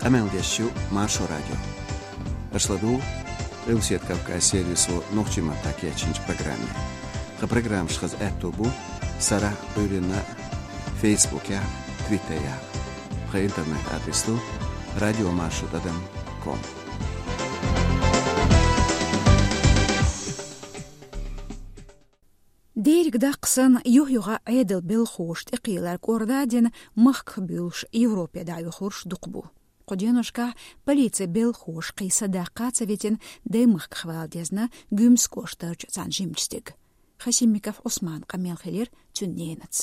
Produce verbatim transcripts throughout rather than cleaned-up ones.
Хамелдешью Маршо радио. Ашладу Русет Кавказ сервису Нохчима Такечинч программе. Ха программ шхаз этобу Сара Бюрина Фейсбуке, Твиттере. Ха интернет адресу радио маршо точка ком. ديرك داقسن يوهيغا عيدل بالخوش تقيلار كوردادين مخك بيلش يوروبيا دايو خورش دقبو قدينوشكا بليتي بالخوش قيسا داقات سويتين داي مخك خوال ديزنا گومس كوشترج زان جيمجستيك خشيميكاف عثمان قميل خلير تنينت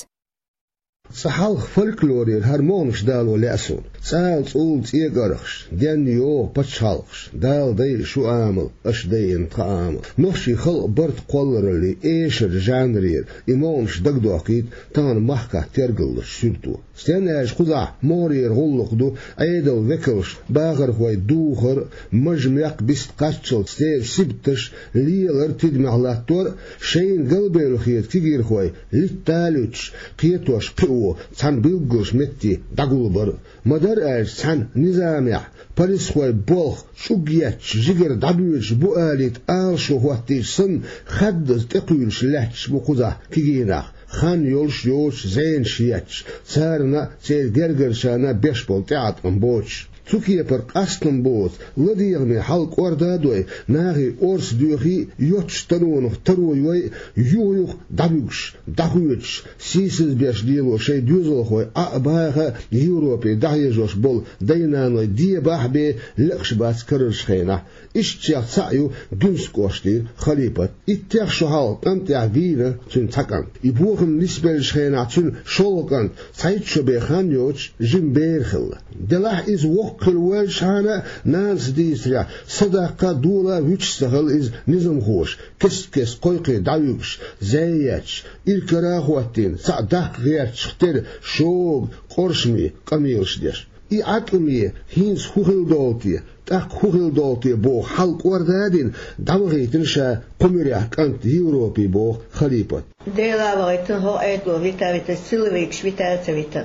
صحال فولكلورير هرمونش دالو لأسون سال صول تيغرخش دين يو بتشالخش دال دي شو عامل اش دين تعامل نوشي خلق برد قولرلي ايشر جانرير ايمونش دقدوكيد تان محكا ترقلش سلطو ستيناج خضع مورير غلق دو ايدل وكلش باغر خوي دوغر مجميق بست قاتشل ستير سبتش ليلر تدمع لاتور شين قلبي الخيط كيغير خوي لتالوش قيتوش قيو تان بيلغوش متي داغولبر مدار اج تان نظامع باريس خوي بولخ شوغياتش جيجر دابيوش بواليت آل شوهواتيش سن خد تقويلش لحش بقوزا كيغينا خان يولش يولش زين شياتش سارنا سير جرجرشانا بيشبول تيات امبوش تركيا بر قاستن بوت لديغ من حلق وردادوي ناغي أورس دوغي يوتش ترونو ترويوي يويوخ دابيوش داخويتش سيسز بيش ديلو شي دوزل خوي أقباها يوروبي دايجوش بول دينانوي دي باحبي لقش بات كررش خينا إشتياق سعيو دونس كوشتي خليبت إتياق شهال أنتياق فينا تون تاكن إبوغم نسبلش خينا تون شولغان سايتشو بيخان يوتش جنبيرخل دلاح إز وق كل شانا ناس ديسريا صداقة دولا ويتشتغل إز نظام خوش كس كس قويقي دايوش زياتش إلكراخواتين صداق غير تشتر شوق قرشمي قميلش ديش إي عطلمي هينس خوخل دولتي تاق خوخل دولتي بو حلق وردادين دامغيتن شا قمرياك أنت يوروبي بو خليبت ديلا بغيتن هو أيضو فيتا سيلويك شويتا سويتن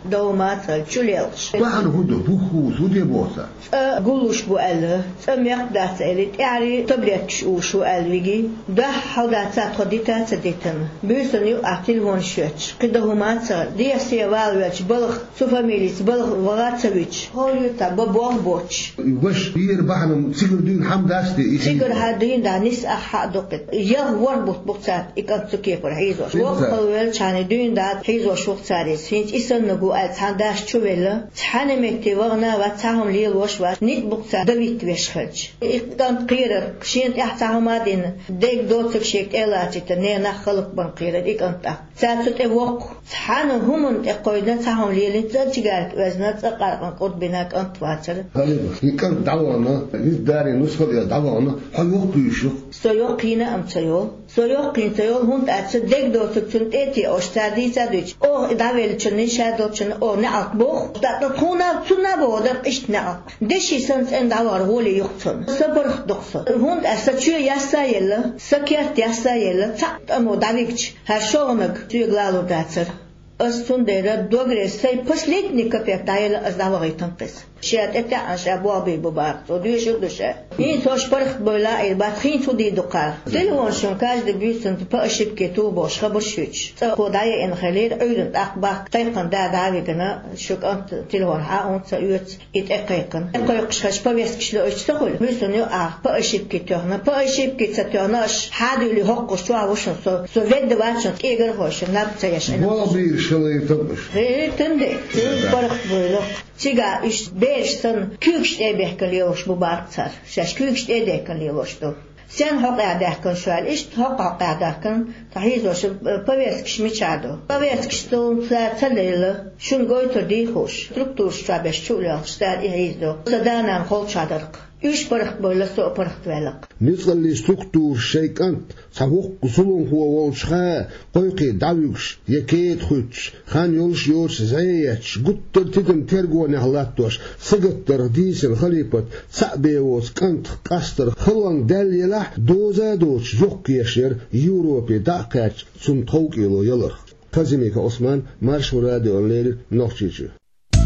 دوماتر تشوليلش وعن هدو بوخوز ودي بوسا قولوش بو أله سميق دات أليت يعني تبليتش وشو ألويجي ده حودات تقديتا تديتن بيسن يو أعتل هون شوتش كده هماتر دي سيوالوش بلغ سوفاميليس بلغ وغاتسويتش هوليو تابا بوغ بوتش وش بير بحنا سيجر دين حمداستي سيجر هادين دا نس أحا دوقت يغ وربط بوكسات إكاد سكيفر حيزوش وقلويل چاني دين دا حيزوش وقتاريس فينج إسن نقو التانداش تشويلا تحن مكتوغنا وتاهم ليل وش واش نيت بوكسا دويت ويشخج إقدام قيرر شين تحتهم هادين ديك دوتك شيك إلاتي تنينا خلق بن قيرر إقنتا ساتت إوق تحن همون إقويدنا تاهم ليل تجارت وزنا تقارقن قد بناك أنت واتر هاي يكن دعوانا نزداري نسخة يا دعوانا هاي وقت يشوف سيوقينا أم سيول سيوقين سيول هون تأتس ديك دوتك تنت إتي أشتادي سادوش أو داويل تشني شادوتشن أو نعق بوخ تتخونا تنا بودم إشت نعق دشي سنس إن دعوار هولي يقتن سبرخ دقصة هون أستشو ياسا يلا سكيرت ياسا يلا تعت أمو داويكش هرشوغنك تيغلالو داتر أستون ديرا دوغري سي последний капек дайла аздавагай танқис شيات إتا عن شابوابي بباق صديو شغل شا هين توش برخ بولا إلبات خين صدي دقار تلوان شنكاج دبيوسن تبقشب كتو باش خبر شوش خدايا إن خليل عيدن أقباق قيقن دا داويقنا شوك أنت تلوان حاون سيوت إتقيقن إقيقش خش بويسكش لأش سخول بيسن يو أق بقشب كتوهنا بقشب كتوهناش حادو اللي هقو شوا وشن سو سو فيد دواتشن إيقر خوش نبتا يشن وابير شلي تبش غير تندي برخ بولا تيجا إيش بيرسن كيكش إبهكن ليوش بباركتر شاش كيكش إدهكن ليوش دو سن حق عدهكن شوال إيش حق حق عدهكن تحيزوش بويسكش ميشادو بويسكش تو تليل شون قويتر دي خوش تركتوش شابش شوليوش ستار إيهيزدو صدانا خول شادرق إيش برخ بولا سو برخ تولق نزغلي ستركتور شيكانت سحوق قصلون هو والشخاء قويقي داويكش يكيد خوتش خان يولش يولش زيتش قطر تدم ترقو نهلاتوش سقطر ديسن خليبت سعبيوز كانت قاستر خلان داليلا دوزا دوش جوق يشير يوروبي داقاتش سم توقيلو يلر كازيميكا عثمان مارش مرادي أولير نوخشيشو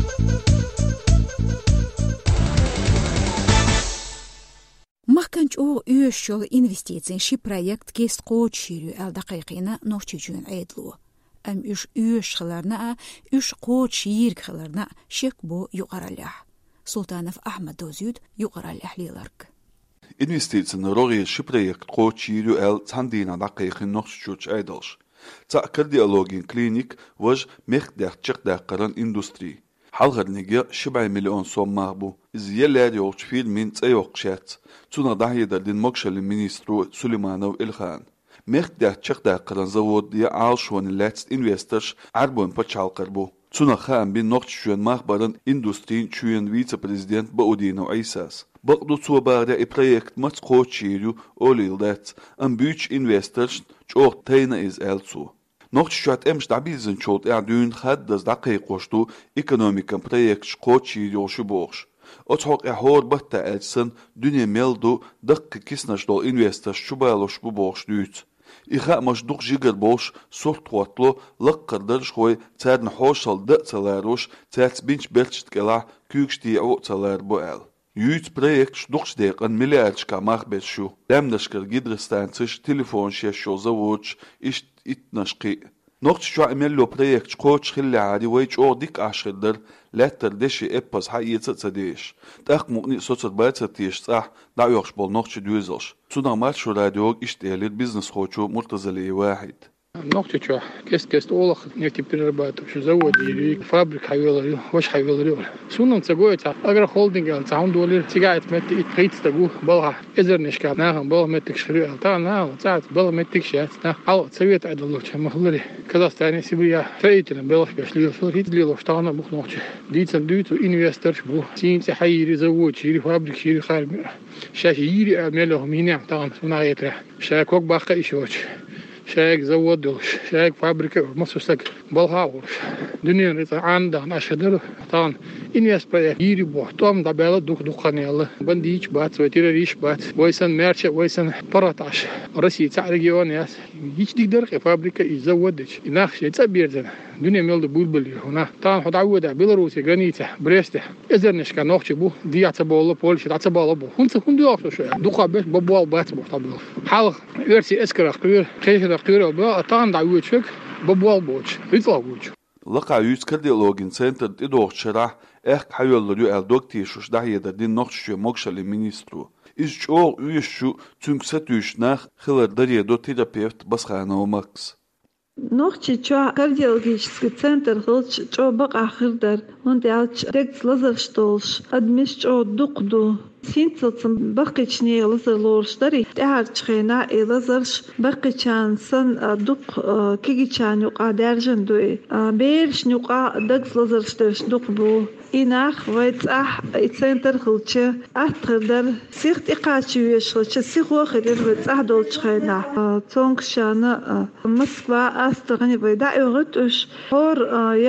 مخكنج او يوشل انفستيتين شي بروجكت كيست قوت شيرو ال دقيقينا نوشجون عيدلو ام يش يوش خلرنا يش قوت شير خلرنا شيك بو يقرالح سلطانف احمد دوزيد يقرالح ليلرك انفستيتين روغي شي بروجكت قوت شيرو ال تاندينا دقيقين نوشجوش عيدلش تا كارديولوجين كلينيك وج مخ دقيق دقران اندستري حلغر نيجي شبع مليون سوم مغبو زيالة يوش فيلمين تأيوقشات تونا داهية دردين مقشل المينيسترو سليمانو إلخان ميخ ده تشيخ ده قران زود دي عالشوان اللاتست انويسترش عربون بچال قربو تونا خام بين نوخت شوان مخبران اندوسترين شوان ويتا بريزيدنت بأودينو عيساس بقدو تو بارا اي بروجكت مات قوت شيريو اوليل دات ام بيوش انويسترش چوخ تينا از السو نوخت شوات امش دعبيزن شوت اعدون خد دز دقيق وشتو ايكونوميكا بروجكت قوت شيريو شبوغش اتحوق احور بطا اجسن دنيا ميلدو دق كيسنش دول انويسترش شبالوش ببوغش دوت إخاء مشدوق جيجر بوش صورت وطلو لقر درش خوي تاد نحوشل دق تلاروش تاد بينش بلش تقلع كيوكش ديعو تلار بوال يوت بريكت شدوقش ديقن مليارش كاماخ بيشو لام نشكر جيدرستانتش تليفون شيشو زووش إشت إتنشقي نقط شو عملو بريكت قوتش خلي عادي ويج او ديك عشردر لا تردشي إباس حقيقة تتديش تاق مقني سوتر بايت تتيش صح دعيوش بول نقطش دوزش تونا مالشو راديوغ إشتالير بيزنس خوشو مرتزلي واحد نقطة شو كست كست أولخ نكتب تربات وشو زود يري فابريك حيولري وش حيولري سونن تقول تا أجر هولدينج على تعاون دولار تجاهت مت إتقيت تقول بالها إذا نشكا ناهم بالها متك شريعة تا ناهم تعت بالها متك شات نا حاول تسويت عدلو شو مخلري كذا ثاني سبيا فايتن بالها بيشليل فلوريت ليلو شتانا بخ نقطة ديت سندوت وإنفسترش بو سين تحيري زود شيري فابريك شيري خارج شاش يري أعملهم هنا تاعن سنايتره شاكوك باقي إيشوش شاك زودوش شاك فابريكا مصوصك بالهاورش دنيا ريتا عندها ناشدر طان إنياس بريك يري بوح توم دبالة دوخ دوخاني الله بنديش بات وتيرا ريش بات ويسن ميرشة ويسن براتاش رسي تعرقيون ياس يش ديك درق فابريكا يزودش يناخش يتسبير زنا دنيا ميل دبولبلي هنا طان حد عودة بيلاروسيا غنيتا بريسته إذا نشكا نوخش بو دي عتبالة بولش عتبالة بو هنت هندو أكتر شوية دوخا بيش ببوال بات بو طبيل حال إرسي إسكرا قير خيشة قير بو طان دعوت شك ببوال بوش يطلع بوش لقى يوز كارديولوجين سنتر تدوخ شرح اخ حيولريو الدكتور شوش داهية دردين نقش موكشا للمينيسترو إز شو يشو تنكستوش ناخ خلال دريه دو تيرابيوت بسخانو ماكس نوختي تشوا كارديولوجيسكي центр хылч чо бак ахырдар он дялч декс лазерштолш адмиш чо дуқду синцэлцэн бакични лазерлорштари таарчхена и лазерш бакичансан дуқ кигичан юқа дәржен дуи берш юқа декс лазершташ дуқбу инах вайцах центр хылчы ахтырдар сихт иқачуеш хылчы сихуахидер вайцах долчхена цонгшана Москва أستغني بيدا يغطش حور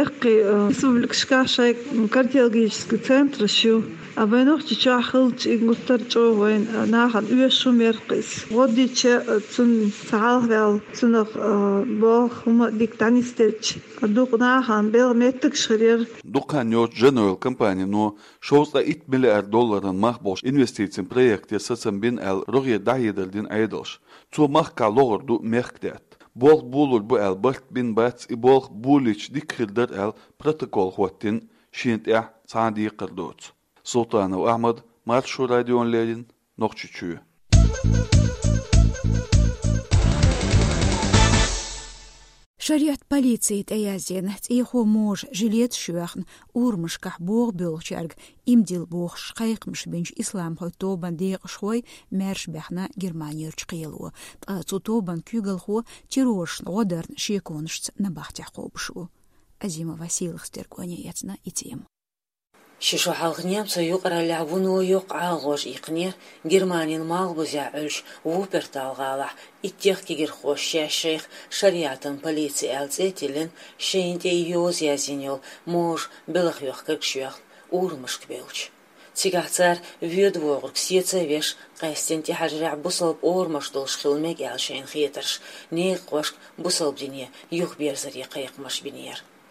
يقي республик шкашай кардиологический центр شو أبينوخ تشا خلت إنجلتر جو وين ناخن يوشو مرقس غدي تشا تون سعال تون بوخ هما ديكتانيستيتش دوق ناخن بيل متك شرير دوقان يوت جنرال كمباني نو شوزا eight مليار دولار مخبوش انفستيتين بروجكت يسسن بين ال روغي دايدر دين ايدوش تو مخكا لغر دو مخكدات بول بولور بو ال بلت بين باتس بول بوليش ديكردر ال بروتوكول خوتين شينت اه صاندي قردوت سلطان وأحمد مارشو راديون ليرين نوخشيتشو شريعة بوليسية أيازين تيخو موج جليت شوخن أورمشكح بوغ بيلشارج إمديل بوغ شقيق مش بينش إسلام هو توبان ديق شوي مارش بحنا جرمانير تقيلو تقاتو توبان كيغل هو تيروش غدرن شيكونشت نباحتي حقوبشو أزيما واسيلخ ستيركوني يتنا إتيم ششو حلقنيام سيقرا لعبونو يقع غوش إقنير جرمانين مالبوزيا عش ووبرتال غالح إتيخ كيغر خوش الشيخ شريعة بوليسي ألزيتلين شينتي يوزيا زينيول موج بلخ يوخكك شوخ أورمشك بيوش تيغاحتار فيود وغرق سيتسا ويش قاستنتي حجرع بصلب أورمش دولش خلميك ألشين خيترش نيق وشك بصلب دينيا يوخ بيرزري قيق مش بنير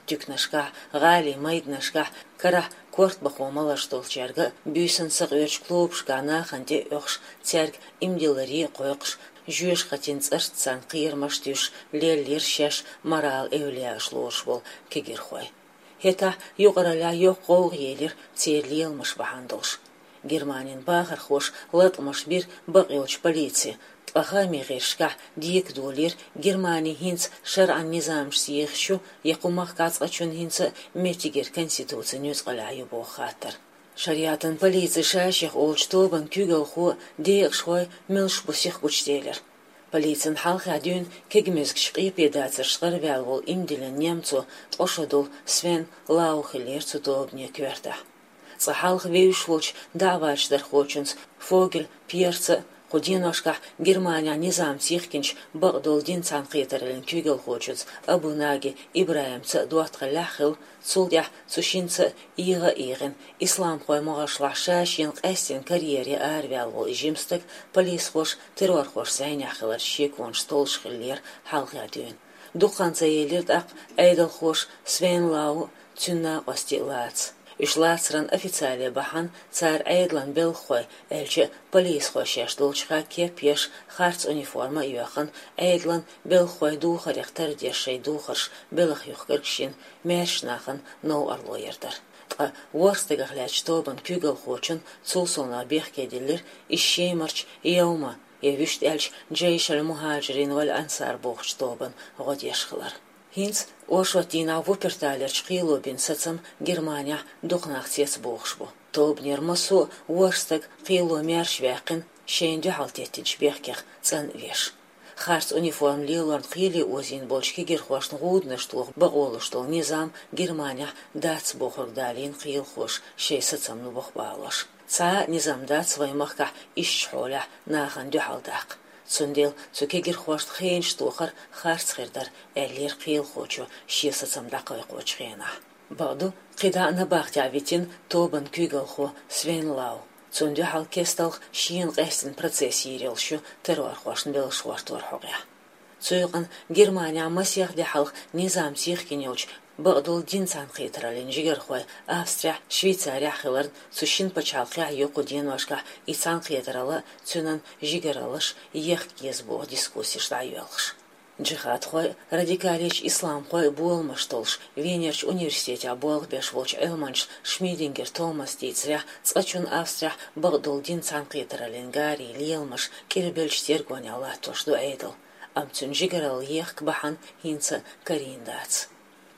тюкнашка, гали майднашка, кара корт бахомала штолчарга, бюйсен сагыч клубшка наханте өхш, церг имдилари койқш, жүйеш хатин царцан қиырмаш тюш, лелер шеш марал эвляш лош бол кегер хой. Хета юғараля юқ қоуғ елер церлиелмаш бахандолш. Германин бағар хош латмаш бир бақилч полиция. Тахами ғешка дик долер Германия хинц шар'ан низамш сиехшу яқумақ қацқачун хинца метигер конституция нөз қалайы бол хаттар. Шариатын полиция шаших олчтобан күгіл ху дейq шхой милш бусих бучтелер. Полициян халқы адюн кегмезг шқи педацер шқар вялвол имдилен немцу тошадул Свен Лаухелерцу добне кверта. Цахалх вейшволч давачдар хочунц Фогель Пьерца Худиношка Германия низам тихкинч багдол дин цанқитерлен күгіл хочуц Абунаги Ибраимца дуатқаляхил цулдях цушинца иға иғын ислам қоймағашлах шашин қәстен карьере әрвялвол ижимстік полис хош террор хош сайняхылар шеквон столшхиллер халқы адюн. Дұққанца елерд ақ әйділ хош Свен Лау цүнна қостилац. Ишлацран официале бахан цар айдлан белхой элче полис хошеш долчха кепеш харц униформа юхан айдлан белхой духарехтер дешей духарш белх юхкершин мершнахан но арлоердер. Та ворстыга гляч тобан күгел хочун цулсона бехкедилер ишшеймарч яума евишт элч джейшал мухаджирин вал ансар бохч тобан годешхлар. Хинц ошотина вуперталер чқилобин сацам Германия духнахтес бохшбу. Тобнер масу ворстык қиломер швяқин шейнде халтеттинч бехкех цан веш. Харс униформ лилорн қили озин болчки герхошн гудныштух бағолыштул низам Германия дац бохордалин қил хош шей сацам ну бохбалаш. Ца низам дац ваймахка ишчхоля нахан дюхалдақ. Цундел цукегер хошт хейн штухар харцхердар эллер қил хочу шиса цамдақой хочхена. Баду қида на бахтявитин тобан күгел хо Свен Лау. Цунде халкесталх шиен қэстин процесс ерелшу террор хошн бел швартор хоғя. Цуйған Германия масиях де халх низам сих кенелч бадул дин цанқитралин жигер хой Австрия, Швейцария хиларн сушин пачалқия йоку денвашка и цанқитрала цунан жигералыш ех кезбо дискуссиш дайвелш. Джихад хой радикалич ислам хой буолмаш толш Венерч университете буол беш волч элманш Шмидингер Томас дейцря цачун Австрия бадул дин цанқитралин гари лиелмаш кирбельч тергоняла тошду эйдл. Амцун жигерал ех кбахан хинца кариндац.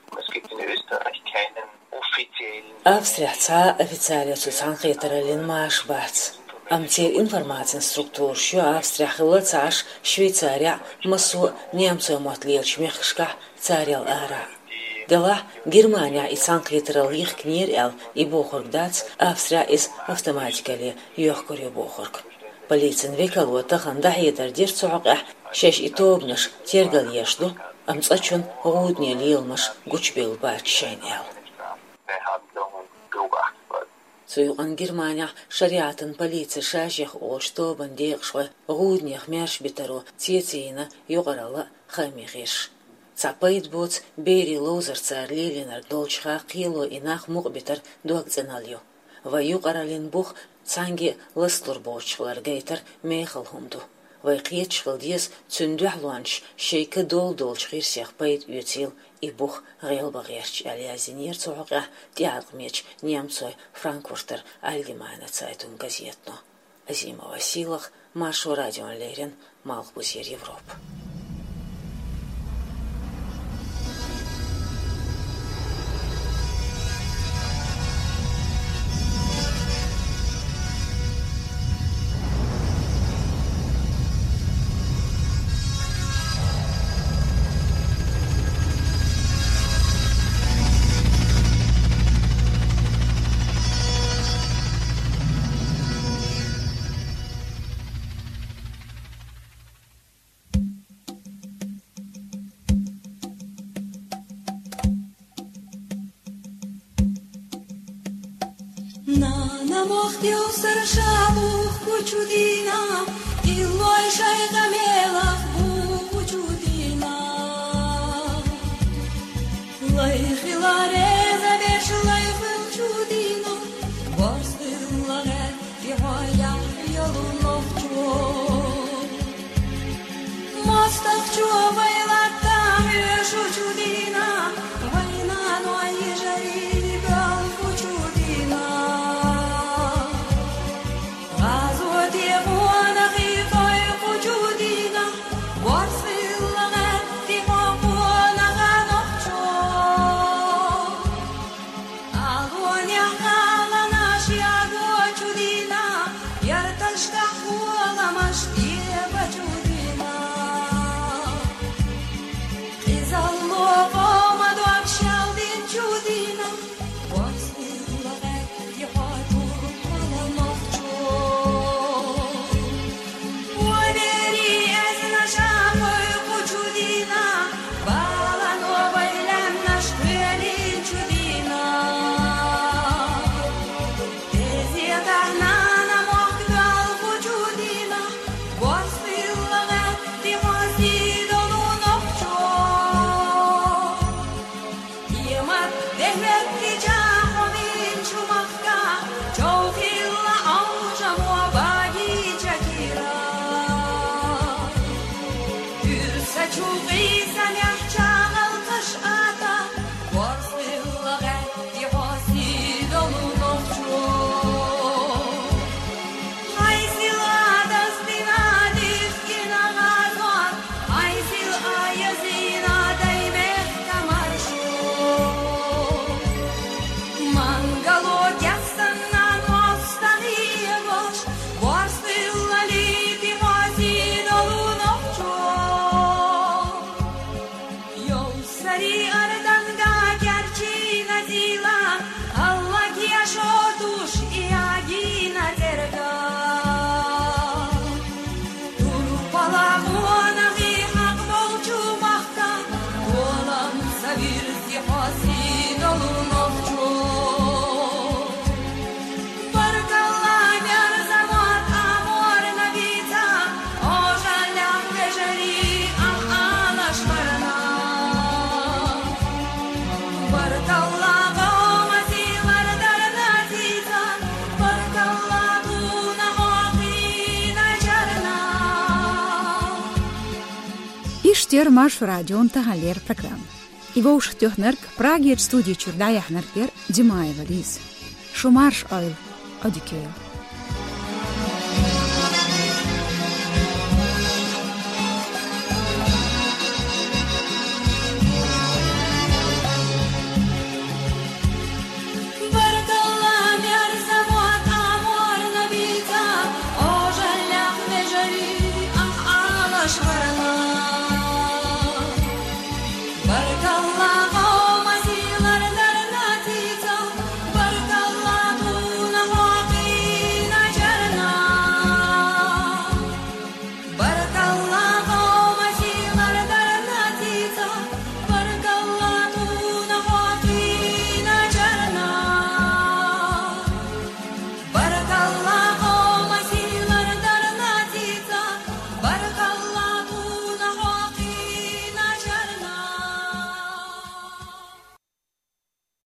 Австрия ца официально цанқитралин маш бац. Амтер информациен структур шу Австрия хилла цаш Швейцария масу немцу мотлелч мехшка царел ара. Дела Германия и цанқитрал их книр эл и бохоргдац Австрия из автоматикали йохкори бохорг. Полицин векалота ханда хедар дер цуақah шеш итобнаш тергал ешду амцачун гудне лилмаш гучбел бачшенел. Цуйган Германия шариатын полиция шаших олштобан дейқшой гуднех мерш битару цецейна юғарала хамихиш. Цапайд боц бери лозер цар лилинар долчха қило инах муғбитар дуакценалью. Ва юғаралин бух цанги ластур бочлар гейтер мейхал хумду. Вай қиетшвал диес цундуахлуанш шейка дол долчхир сехпайд ютил и бух гейлба герч алиазинер цуға диадгмеч немцой Франкфуртер Allgemeine Zeitung газетно. Азима Василах, Машу радион Лерин, Малхбузер Европ. Diosar shabuch buchudina, Iloi shayga melach buchudina. Lai سری اردنگا گرچی نزیلا الله گیا شدوش ایاگی نزرگا دورو پالاغونا غی حق bolcu mahka olan sabir zihasin olunokçu barkalla bir zaman amor nabita o jalam vejari am alaşlarına barkalla gomasilar darna zita barkalla buna hoqina jarna Иштер маш радион тагалер программ. Его уж тёхнерк Праге студии чурдая хнеркер Димаева Лиз. Шумарш ойл одикёйл. Barkalla bir zaman amor nabita o jalam vejari am alaşlarına